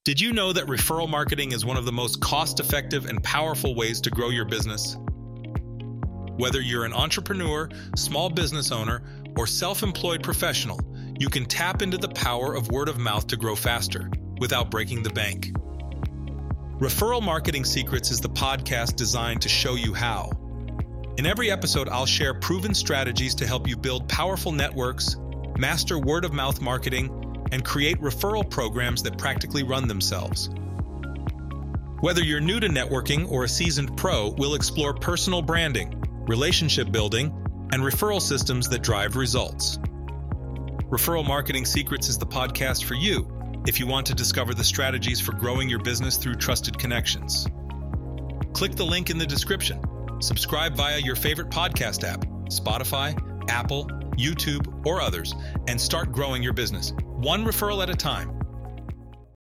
Did you know that referral marketing is one of the most cost-effective and powerful ways to grow your business? Whether you're an entrepreneur, small business owner, or self-employed professional, you can tap into the power of word of mouth to grow faster without breaking the bank. Referral Marketing Secrets is the podcast designed to show you how. In every episode, I'll share proven strategies to help you build powerful networks, master word of mouth marketing, and create referral programs that practically run themselves. Whether you're new to networking or a seasoned pro, we'll explore personal branding, relationship building, and referral systems that drive results. Referral Marketing Secrets is the podcast for you if you want to discover the strategies for growing your business through trusted connections. Click the link in the description. Subscribe via your favorite podcast app, Spotify, Apple, YouTube, or others, and start growing your business, one referral at a time.